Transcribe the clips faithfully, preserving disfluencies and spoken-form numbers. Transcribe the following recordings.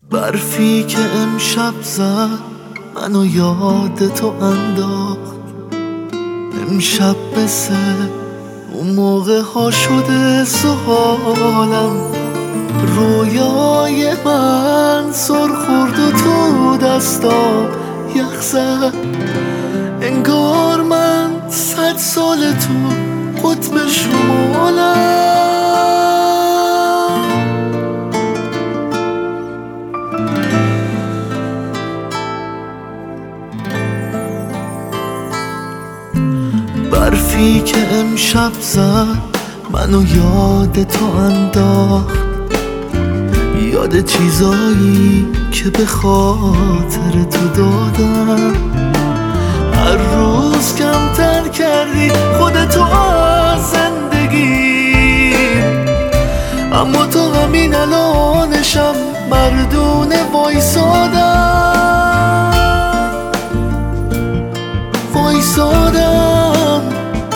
برفی که امشب زد منو یاد تو انداخت. امشب مثل اون موقع ها شده سحالم. رویای من سر خورد و تو دستام یخ زد. انگار من صد سال تو قطب شمالم. برفی که امشب زد منو یاد تو انداخت. یاد چیزایی که به خاطر تو دادم. هر روز کمتر کردی خودتو از زندگی، اما تو همین الانشم مردونه وایسادم وایسادم.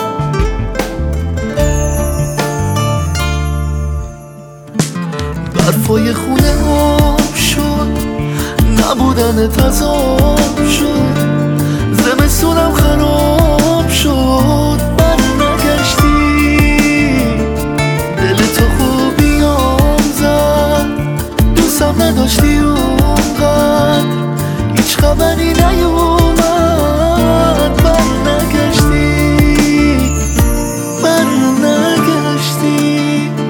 برفای خونه آب شد، نبودن تذاب شد. زمستونم خراب شد، بر نگشتی. دل تو خوبیام زد، دوستم نداشتی اونقدر. هیچ خبری نیومد، بر نگشتی بر نگشتی.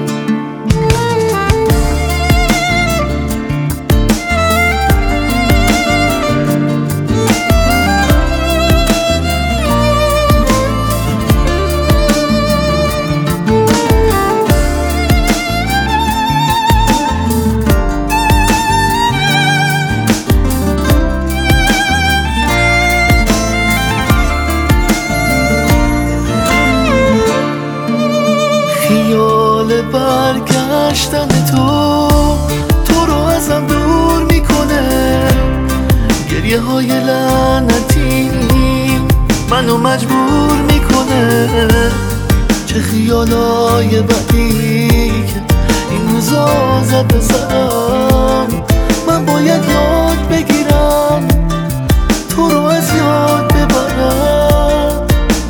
خیال برگشتن تو تو رو ازم دور میکنه. گریه های لعنتی منو مجبور میکنه. چه خیالای بدی که این روزا زد به سرم. من باید یاد بگیرم تو رو از یاد ببرم.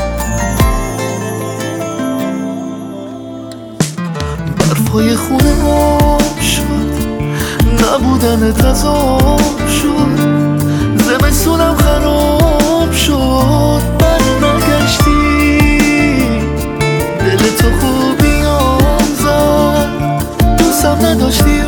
برفای خونه آب شد، نبودن تذاب شد. زمستونم خراب شد، بر نگشتی. دل تو خوبیام زد، دوستم نداشتی